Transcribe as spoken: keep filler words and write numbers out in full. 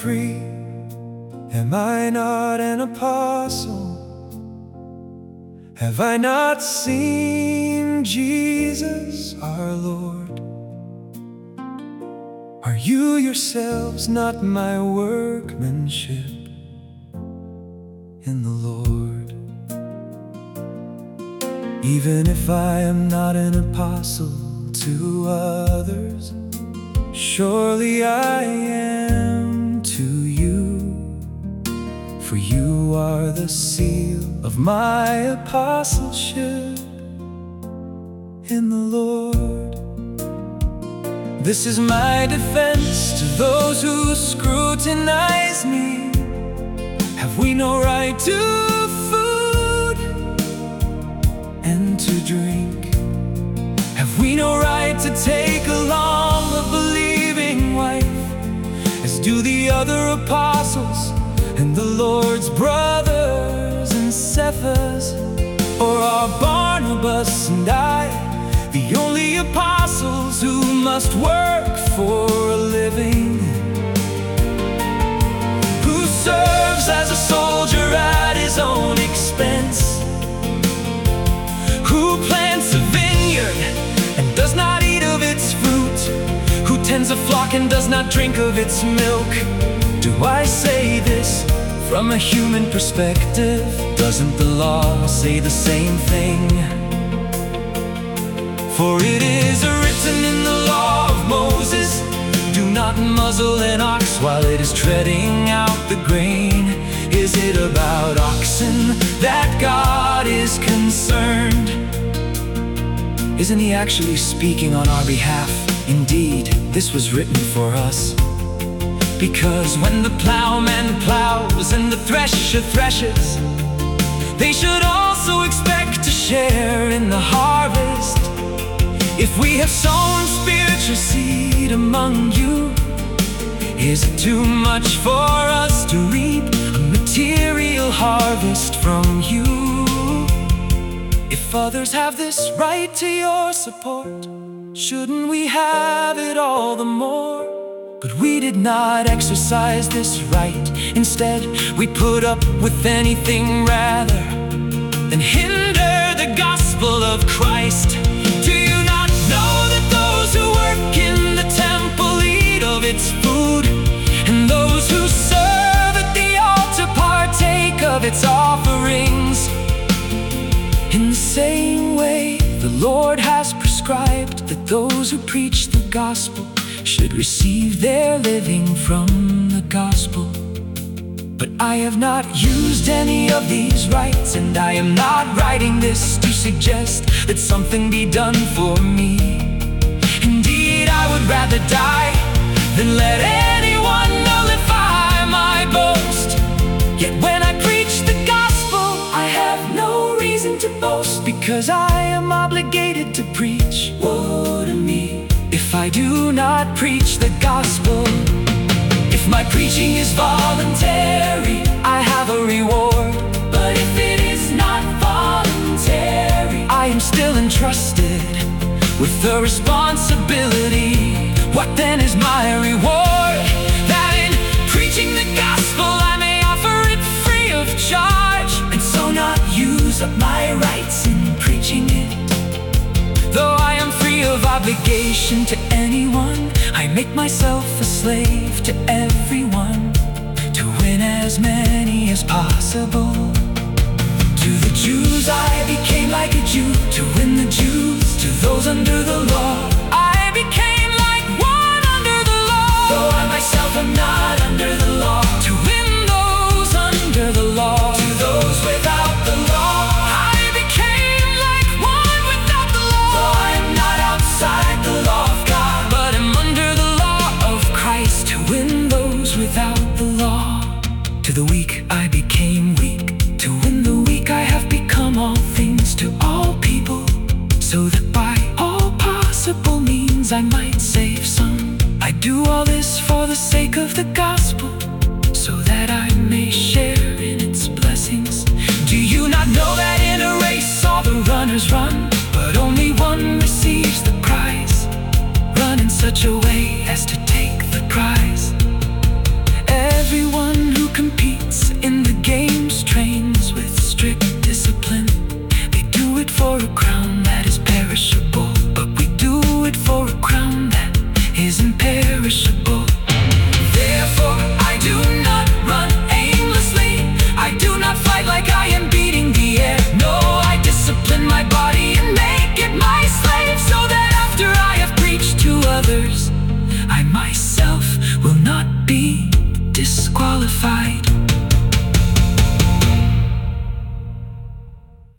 free? Am I not an apostle? Have I not seen Jesus our Lord? Are you yourselves not my workmanship in the Lord? Even if I am not an apostle to others, surely I am to you, for you are the seal of my apostleship in the Lord. This is my defense to those who scrutinize me. Have we no right to food and to drink? Have we no right to take along a believing wife, as do the other apostles and the Lord's brothers and Cephas? Or are Barnabas and I the only apostles who must work for a living? Who serves as a soldier at his own expense? Who plants a vineyard and does not eat of its fruit? Who tends a flock and does not drink of its milk? Do I say this from a human perspective? Doesn't the law say the same thing? For it is written in the law of Moses, do not muzzle an ox while it is treading out the grain. Is it about oxen that God is concerned? Isn't he actually speaking on our behalf? Indeed, this was written for us. Because when the plowman plows and the thresher threshes, they should also expect to share in the harvest. If we have sown spiritual seed among you, is it too much for us to reap a material harvest from you? If others have this right to your support, shouldn't we have it all the more? But we did not exercise this right. Instead, we put up with anything rather than hinder the gospel of Christ. Do you not know that those who work in the temple eat of its food, and those who serve at the altar partake of its offerings? In the same way, the Lord has prescribed that those who preach the gospel should receive their living from the gospel. But I have not used any of these rights, and I am not writing this to suggest that something be done for me. Indeed, I would rather die than let anyone nullify my boast. Yet when I preach the gospel, I have no reason to boast, because I am obligated to preach. Woe to me if I do not preach the gospel. If my preaching is voluntary, I have a reward. But if it is not voluntary, I am still entrusted with the responsibility. What then is my reward? That in preaching the gospel I may offer it free of charge, and so not use up my rights in preaching it. Though I am free of obligation to anyone, I make myself a slave to everyone, to win as many as possible. To the Jews I became like a Jew, to win the Jews. To those under the law, I became like one under the law. Though I myself am not under the law, to win those under the law. To those without the law, I became like one without the law. Though I am not outside the law of God, but am under the law of Christ, to win those without the law. To the weak I became weak, to win the weak. I have become all things to all people, so that by all possible means I might save some. I do all this for the sake of the gospel, so that I may share in its blessings. Do you not know that in a race all the runners run, but only one receives the prize? Run in such a way